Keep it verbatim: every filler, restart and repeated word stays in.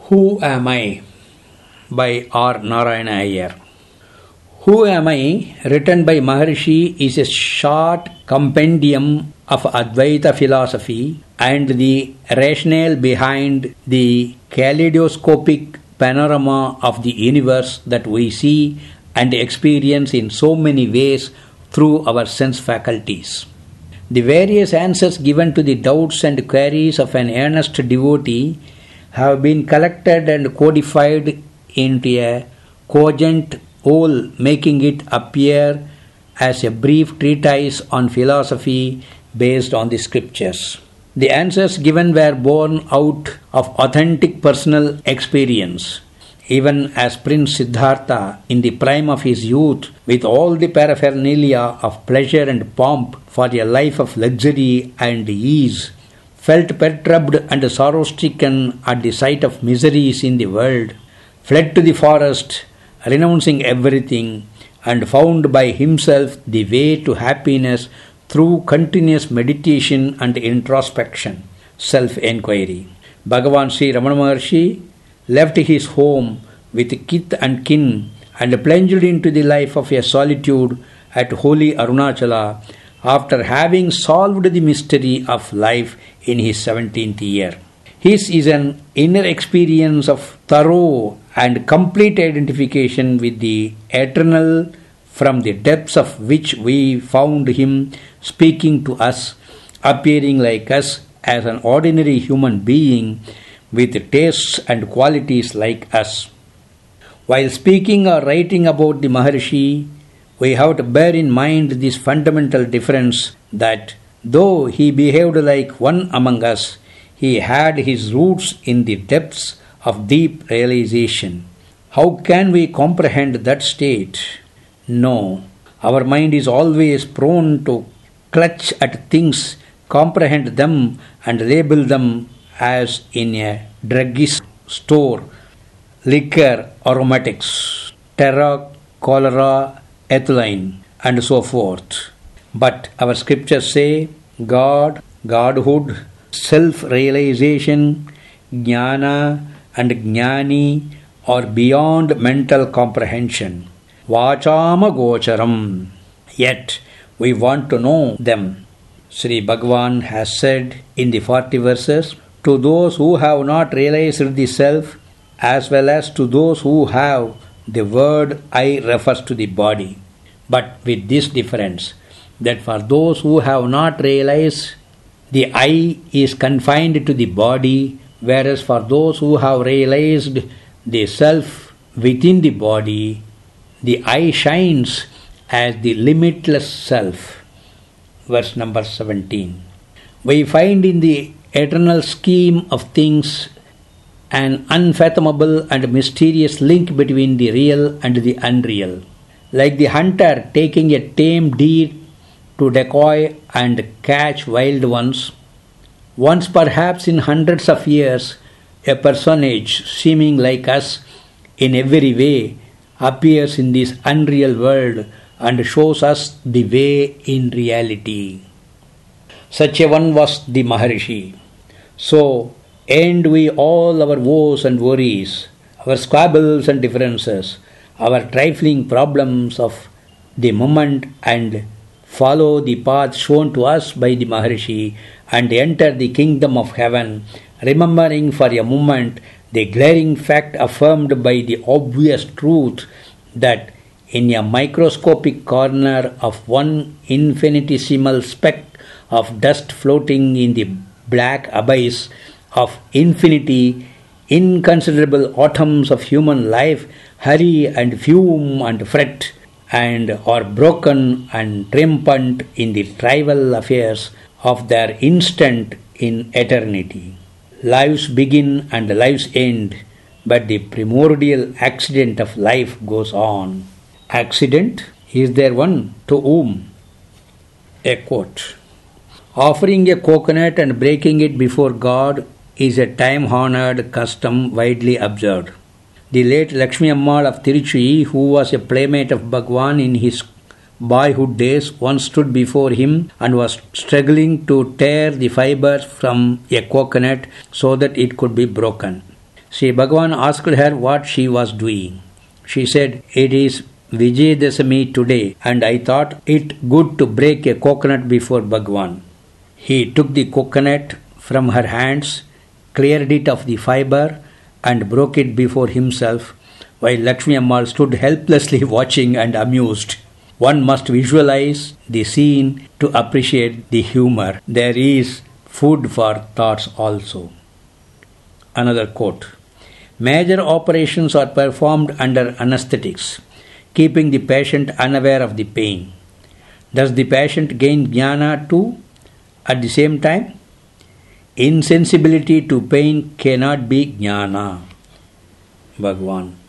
Who Am I? By R. Narayana Iyer. Who Am I, written by Maharishi, is a short compendium of Advaita philosophy and the rationale behind the kaleidoscopic panorama of the universe that we see and experience in so many ways through our sense faculties. The various answers given to the doubts and queries of an earnest devotee have been collected and codified into a cogent whole, making it appear as a brief treatise on philosophy based on the scriptures. The answers given were born out of authentic personal experience. Even as Prince Siddhartha, in the prime of his youth, with all the paraphernalia of pleasure and pomp for a life of luxury and ease, felt perturbed and sorrow-stricken at the sight of miseries in the world, fled to the forest, renouncing everything, and found by himself the way to happiness through continuous meditation and introspection, self-enquiry. Bhagavan Sri Ramana Maharshi left his home with kith and kin and plunged into the life of a solitude at holy Arunachala after having solved the mystery of life in his seventeenth year. His is an inner experience of thorough and complete identification with the eternal, from the depths of which we found him speaking to us, appearing like us as an ordinary human being with tastes and qualities like us. While speaking or writing about the Maharishi, we have to bear in mind this fundamental difference that though he behaved like one among us, he had his roots in the depths of deep realization. How can we comprehend that state? No, our mind is always prone to clutch at things, comprehend them, and label them as in a druggist's store: liquor, aromatics, terra, cholera, ethylene, and so forth. But our scriptures say God, Godhood, self-realization, jnana, and jnani are beyond mental comprehension. Vachama gocharam. Yet we want to know them. Sri Bhagavan has said in the forty verses, to those who have not realized the self, as well as to those who have, the word I refers to the body. But with this difference, that for those who have not realized, the I is confined to the body, whereas for those who have realized the self within the body, the I shines as the limitless self. Verse number seventeen. We find in the eternal scheme of things an unfathomable and mysterious link between the real and the unreal. Like the hunter taking a tame deer to decoy and catch wild ones, once perhaps in hundreds of years, a personage seeming like us in every way appears in this unreal world and shows us the way in reality. Such a one was the Maharishi. So end we all our woes and worries, our squabbles and differences, our trifling problems of the moment, and follow the path shown to us by the Maharishi and enter the kingdom of heaven, remembering for a moment the glaring fact affirmed by the obvious truth that in a microscopic corner of one infinitesimal speck of dust floating in the black abyss of infinity, inconsiderable atoms of human life hurry and fume and fret, and are broken and triumphant in the trivial affairs of their instant in eternity. Lives begin and lives end, but the primordial accident of life goes on. Accident? Is there one? To whom? A quote. Offering a coconut and breaking it before God is a time-honored custom widely observed. The late Lakshmi Ammal of Tiruchi, who was a playmate of Bhagwan in his boyhood days, once stood before him and was struggling to tear the fibers from a coconut so that it could be broken. Sri Bhagavan asked her what she was doing. She said, "It is Vijayadashami today, and I thought it good to break a coconut before Bhagavan." He took the coconut from her hands, cleared it of the fibre, and broke it before himself, while Lakshmi Ammal stood helplessly watching and amused. One must visualize the scene to appreciate the humor. There is food for thoughts also. Another quote. Major operations are performed under anesthetics, keeping the patient unaware of the pain. Does the patient gain jnana too at the same time? Insensibility to pain cannot be jnana. Bhagavan.